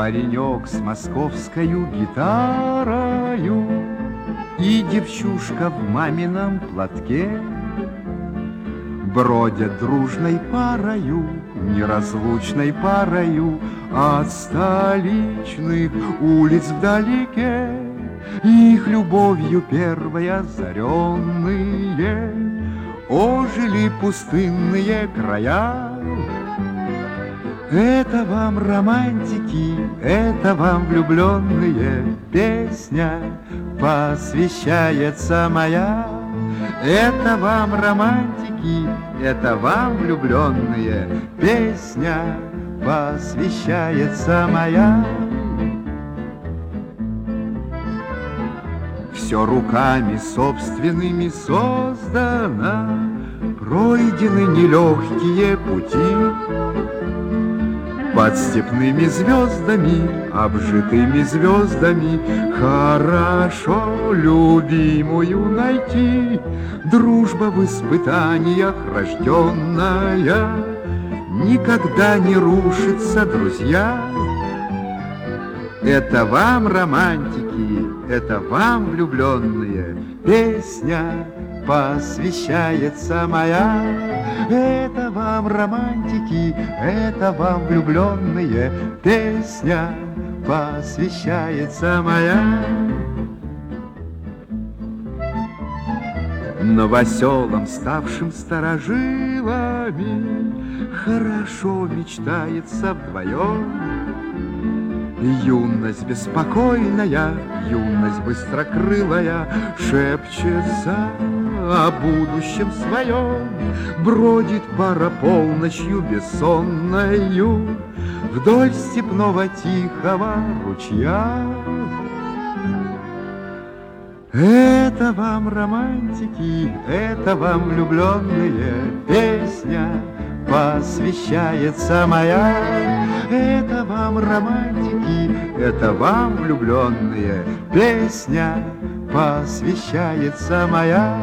Паренек с московскою гитарою и девчушка в мамином платке бродят дружной парою, неразлучной парою от столичных улиц вдалеке. Их любовью первой озаренные ожили пустынные края. Это вам романтики, это вам влюбленные, песня посвящается моя. Это вам романтики, это вам влюбленные, песня посвящается моя. Все руками собственными создано, пройдены нелегкие пути. Под степными звездами, обжитыми звездами, хорошо любимую найти. Дружба в испытаниях рожденная никогда не рушится, друзья. Это вам романтики, это вам влюбленные, песня посвящается моя. Это вам романтики, это вам влюбленные, песня посвящается моя. Новоселам, ставшим старожилами, хорошо мечтается вдвоем. Юность беспокойная, юность быстрокрылая шепчется о будущем своем. Бродит пара полночью бессонною вдоль степного тихого ручья. Это вам романтики, это вам влюбленные, песня посвящается моя. Это вам романтики, это вам влюбленные, песня посвящается моя.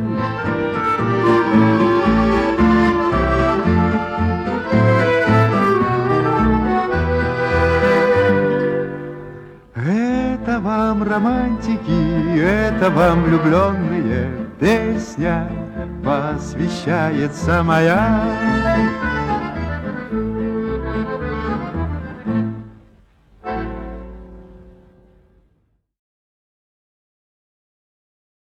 Это вам романтики, это вам влюбленные, песня посвящается моя.